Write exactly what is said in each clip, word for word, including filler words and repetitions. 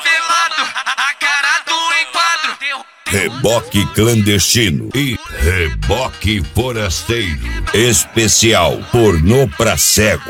favelado, a cara do enquadro. Reboque clandestino e reboque forasteiro. Especial pornô pra cego.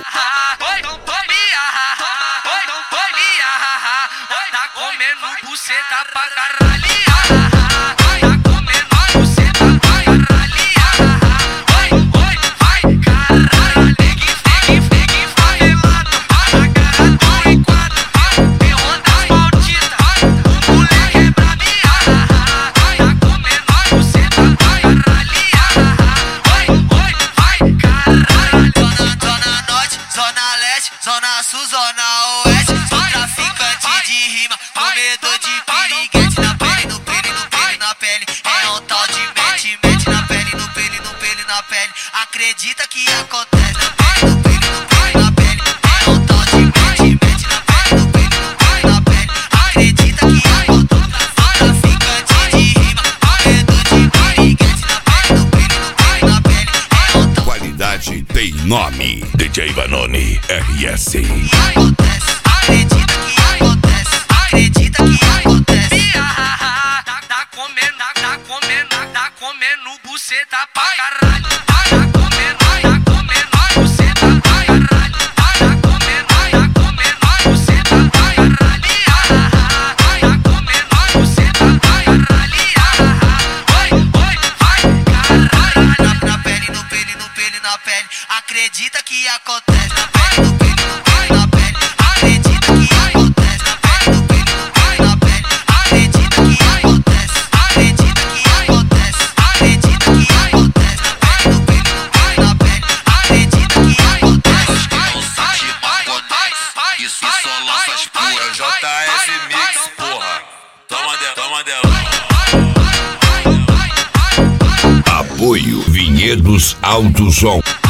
Tá comendo buceta pra caralho. Tá comendo buceta pra caralho. Oi, oi, vai, caralho. Negue, negue, negue, favelado, a cara do enquadro. Terror das malditas, o moleque é brabia. Tá comendo buceta pra caralho. Oi, oi, vai, caralho. Zona, zona norte, zona leste, zona sul, zona oeste. Sou traficante de rima, comedor de piriguete. Na pele, no pele, no pele, na pele. É um tal de mete, mete na pele, no pele, no pele, na pele. Acredita que acontece. Na pele, no pele, no pele, na pele. É um tal de mete, mete na pele, no pele, no pele, na pele. Acredita que acontece. Sou traficante de rima, comedor de piriguete. Na pele, no pele, no pele, na pele. É um tal. Qualidade tem nome. D J Vanoni R S. Que acontece, acredita que acontece, acredita que acontece. Tá, tá comendo, tá, tá comendo, tá, tá comendo buceta pra caralho. Tá, tá comendo, tá comendo buceta pra caralho. Tá, tá comendo, tá comendo buceta pra caralho. Tá comendo buceta pra caralho. Oi, oi, vai, caralho. Na, na pele, no pele, no pele, na pele. Acredita que acontece. Na pele, no pele, no pele, na pele. Acredita que acontece. Na pele, no pele, no pele, na pele. Acredita que acontece. Acredita que acontece. Acredita que acontece. Na pele, no pele, no pele, na pele. Acredita que acontece. Isso só lança as puras. J S Mix, porra. Toma dela, toma dela. Apoio Vinhedos Alto Som.